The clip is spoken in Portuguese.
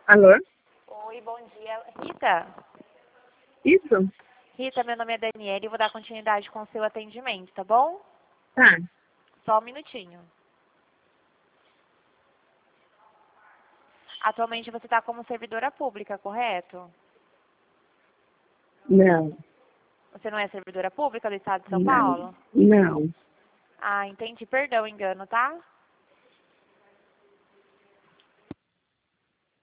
Alô? Oi, bom dia. Rita? Isso? Rita, meu nome é Daniela e vou dar continuidade com o seu atendimento, tá bom? Tá. Só um minutinho. Atualmente você está como servidora pública, correto? Não. Você não é servidora pública do Estado de São Não. Paulo? Não. Ah, entendi. Perdão, engano, tá?